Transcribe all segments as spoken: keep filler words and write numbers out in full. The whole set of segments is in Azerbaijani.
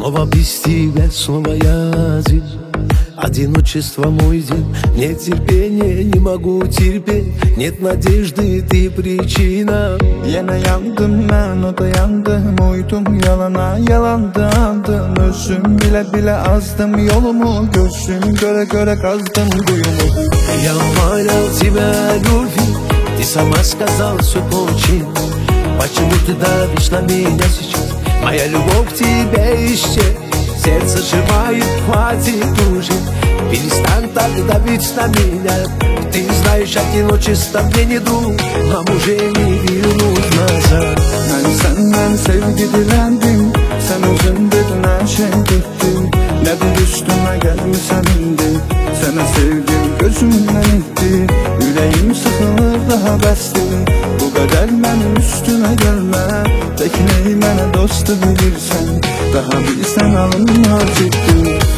Снова без тебя, снова я один. Одиночество мой день. Нет терпения, не могу терпеть. Нет надежды, ты причина. Yine yandım ben, o da yandım. Uydum yalana, yalandandım. Özüm bile bile azdım. Yolumu gözüm göre göre kazdım kuyumu. Я умолял тебя любви, ты сама сказал все очень. Почему ты давишь на меня сейчас? Моя любовь к тебе исчез. Сердце сжимает, хватит уже. Перестань так давить на меня. Ты знаешь, одиночество мне не друг. Нам уже не вернуть назад. Ben senden sevgi dilendim. Sen özün dedin, her şey bitti. Neden üstüme gelmişsen indi. Sana sevdim gözümden itti. Yüreğim sıkılır daha bəsdir. Bu kadar benim üstüme gelme. Tekneyi mənə dostu bilirsen. Daha bilsen alınma ciddi.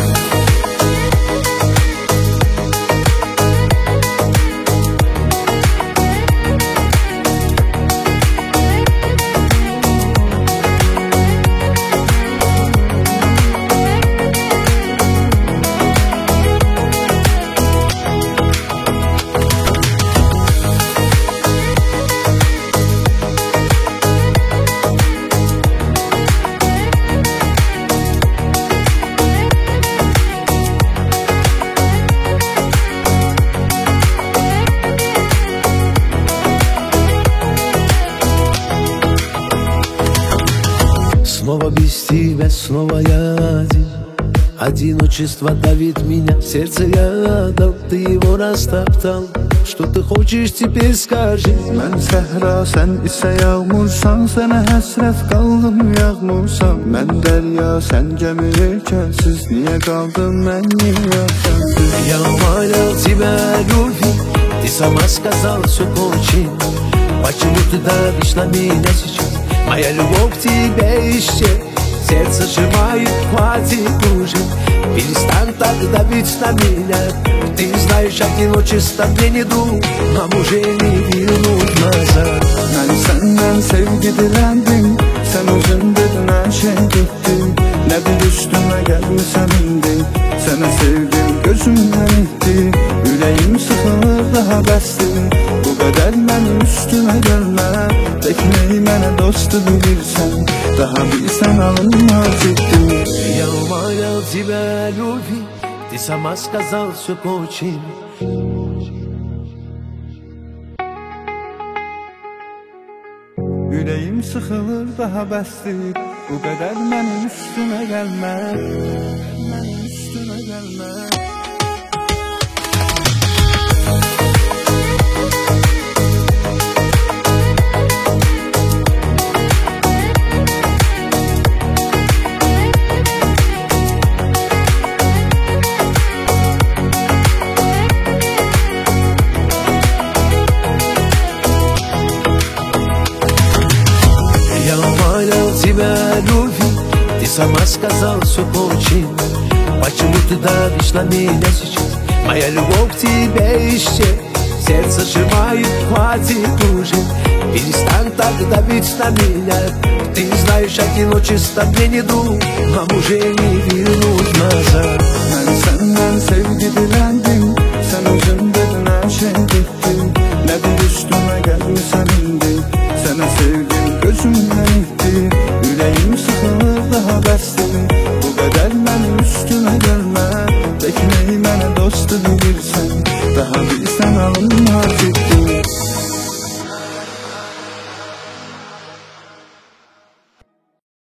Снова без тебя, снова я один. Одиночество давит меня, сердце рядом. Ты его растоптал. Что ты хочешь, теперь скажи. Mən səhra, sən isə yağmursan. Sənə həsrət qaldım, yağmursan. Mən dərya, sən gəmi yelkənsiz. Niyə qaldım mən niyə sənsiz? Я умолял тебя любви, ты сама сказал все очень. Почему ты давишь на меня сейчас? Моя любовь к тебе исчез. Сердце сжимает, хватит уже. Перестань так давить на меня. Ты знаешь, одиночество мне не друг. Нам уже не вернуть назад. Ben senden sevgi dilendim. Sen özün dedin, her şey bitti. Ne bil üstüme gelmişsen indi. Sana sevdim gözümden itti. Yüreğim sıkılır daha bəsdir. Bu kadar benim üstüme gelme. Tekneyi mənə dostu bilirsen. Daha bilsen alınma ciddi. Я умолял тебя любви, ты сама сказал все очень. Yüreğim sıkılır daha bəsdir. Bu kadar benim üstüme gelme. Benim üstüme gelme. Я умолял тебя любви, ты сама сказал все очень. Почему ты давишь на меня сейчас? Моя любовь к тебе исчез. Сердце сжимает, хватит уже. Перестань так давить на меня. Ты знаешь, одиночество мне не друг. Нам уже не вернуть назад. Ben senden sevgi dilendim. Sen özün dedin, her şey bitti. Ne bil üstüme gelmişsen indi. Sana sevdim gözümden itti. Yüreğim sıkılır daha bəsdir. Bu kadar benim üstüme gelme. Tekneyi mənə dostu bilirsen. Daha bilsen alınma ciddi.